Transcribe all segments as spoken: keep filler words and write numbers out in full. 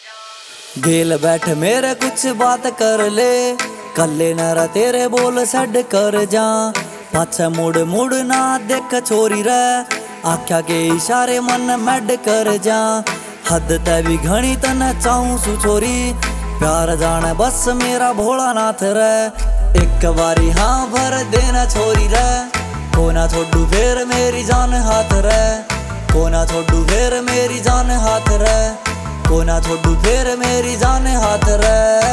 गेल बैठ मेरे कुछ बात कर ले, कल्ले न तेरे बोल सड कर जा। पाछे मुड़ मुड़ ना देख छोरी रे, आख्या के इशारे मन मैड कर जा। हद ते भी घनी तने चाहूं सु छोरी, प्यार जाने बस मेरा भोलानाथ रे। एक बारी हाँ भर देना छोरी रे, कोना छोड़ू फिर मेरी जान हाथ रे। कोना छोड़ू फिर मेरी जान हाथ रे, कोना छोड़ू फिर मेरी जान हाथ रे।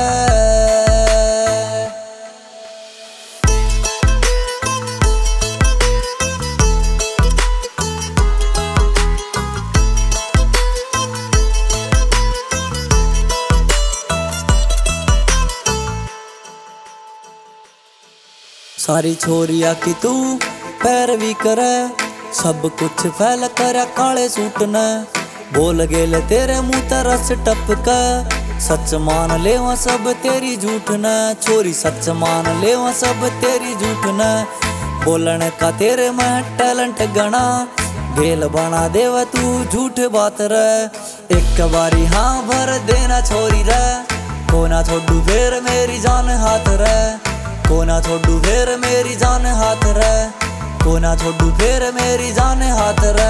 सारी छोरिया की तू पैरवी करे, सब कुछ फैल कर काले सूट न। बोल गेल तेरे मुंह तरस टपक, सच मान ले वहाँ सब तेरी झूठ न। छोरी सच मान ले वहाँ सब तेरी झूठ न। बोलने का तेरे में टैलेंट गना, गेल बना देव तू झूठ बात रे। एक बारी हाँ भर देना छोरी रे, कोना छोड़ू फिर मेरी जान हाथ रे। कोना छोड़ू फिर मेरी जान हाथ रे, कोना छोड़ू फिर मेरी जान हाथ रे।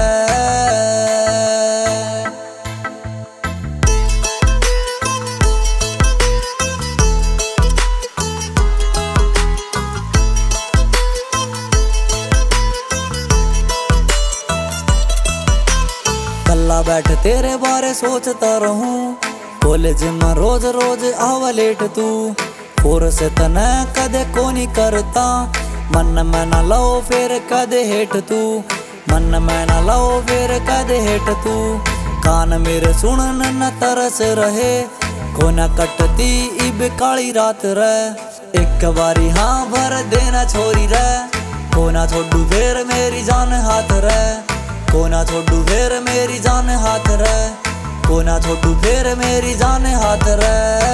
कल्ला बैठ तेरे बारे सोचता रहूं, कॉलेज में रोज रोज आवा लेट तू। और से तने कदे कोनी करता, मन में न लो फिर कदे हेट तू। मन में न लो फिर कदे हेट तू। कान मेरे सुनन न तरस रहे, कोना कटती इब काली रात रे। एक बारी हाँ भर देना छोरी रे, कोना छोड़ू फिर मेरी जान हाथ रे। कोना छोड़ू फिर मेरी जान हाथ रे, कोना छोड़ू फिर मेरी जान हाथ रे।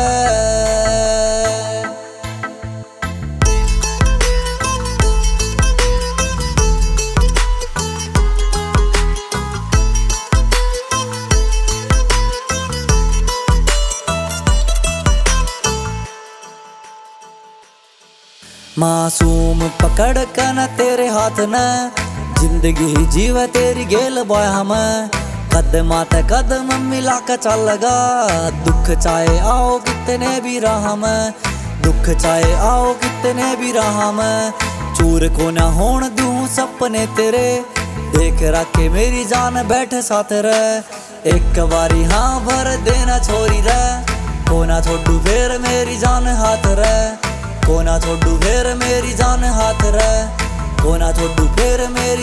मासूम पकड़ कर न तेरे हाथ न, जिंदगी जीवे तेरी गेल बाया में। कदम आते कदम मिला के चल लगा, दुख चाहे आओ कितने भी राह में। दुख चाहे आओ कितने भी राह में, चूर को ना होन दूं सपने तेरे। देख रखे मेरी जान बैठ साथ रे। एक बारी हाँ भर देना छोरी रे, कोना छोड़ू फिर मेरी जान हाथ रे। कोना छोड़ू फिर मेरी जान हाथ रे, कोना छोड़ू फिर मेरी